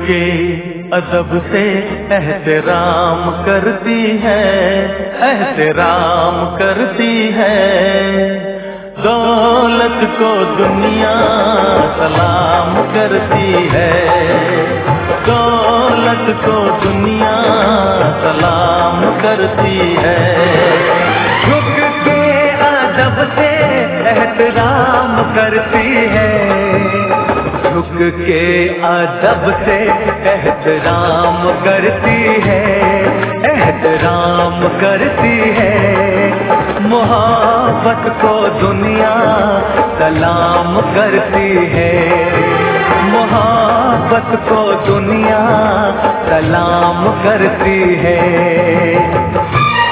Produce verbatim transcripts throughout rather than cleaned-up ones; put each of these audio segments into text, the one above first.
के अदब से एहतराम करती है, एहतराम करती है। दौलत को दुनिया सलाम करती है, दौलत को दुनिया सलाम करती है। झुक के अदब से एहतराम करती है, झुक के अदब से एहतराम करती है, एहतराम करती है। मोहब्बत को दुनिया सलाम करती है, मोहब्बत को दुनिया सलाम करती है।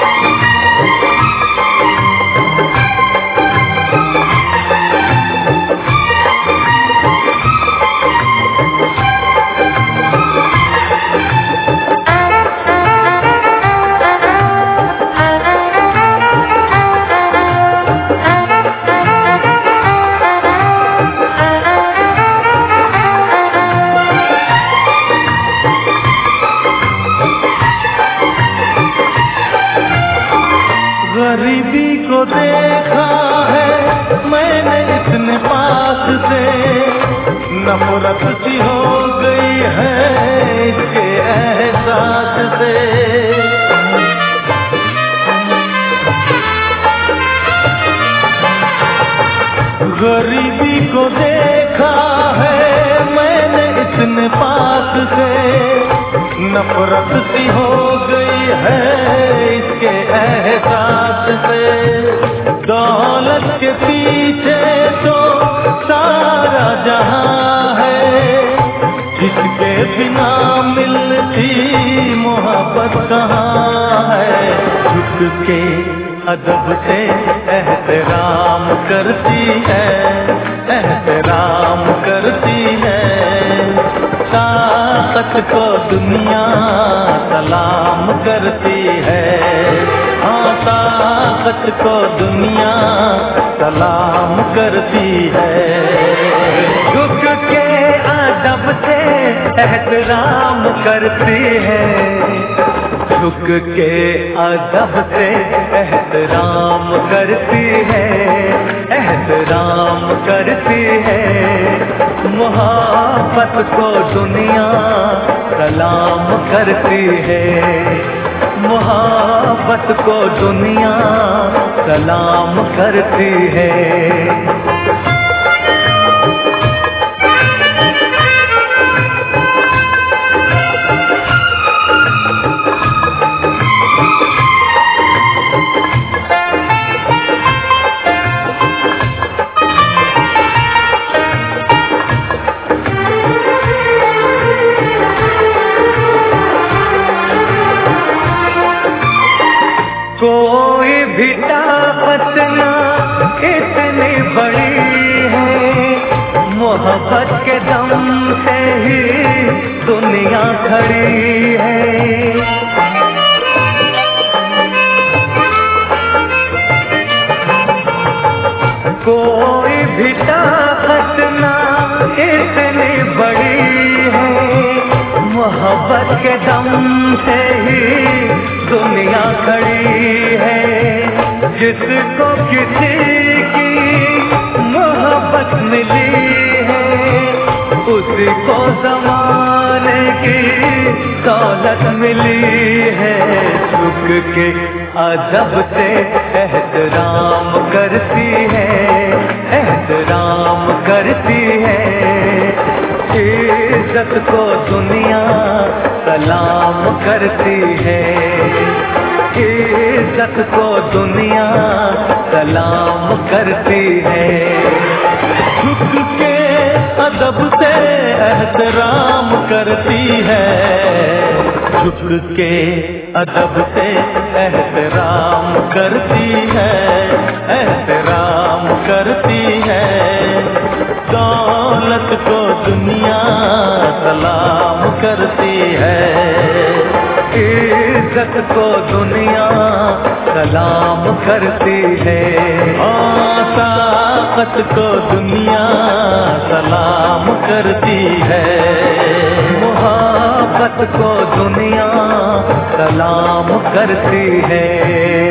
गरीबी को देखा है मैंने इतने पास से, नफरत सी हो गई है इसके एहसास से। गरीबी को देखा है मैंने इतने पास से, नफरत सी हो गई है इसके एहसास से। दौलत के पीछे तो सारा जहां है, जिसके बिना मिलती मोहब्बत कहाँ है। झुक के अदब से एहतराम करती है, एहतराम करती है। ताकत को दुनिया सलाम करती है, हाँ ताकत को दुनिया सलाम करती है। झुक के अदब से एहतराम करती है, झुक के अदब से एहतराम करती है, एहतराम करती है। मोहब्बत को दुनिया सलाम करती है, मोहब्बत को दुनिया सलाम करती है। कोई भी ताकत ना इतनी बड़ी है, मोहब्बत के दम से ही दुनिया खड़ी है। कोई भी ताकत ना इतनी बड़ी है, मोहब्बत के दम से ही दुनिया खड़ी है। जिसको किसी की मोहब्बत मिली है, उसी को ज़माने की दौलत मिली है। झुक के अदब से एहतराम करती है, एहतराम करती है। इज्जत को दुनिया सलाम करती है, इज्जत को दुनिया सलाम करती है। झुक के अदब से एहतराम करती है, झुक के अदब से एहतराम करती है, एहतराम करती है। दौलत को दुनिया सलाम करती है, इज्जत को दुनिया सलाम करती है। ताकत को दुनिया सलाम करती है। सबको दुनिया सलाम करती है।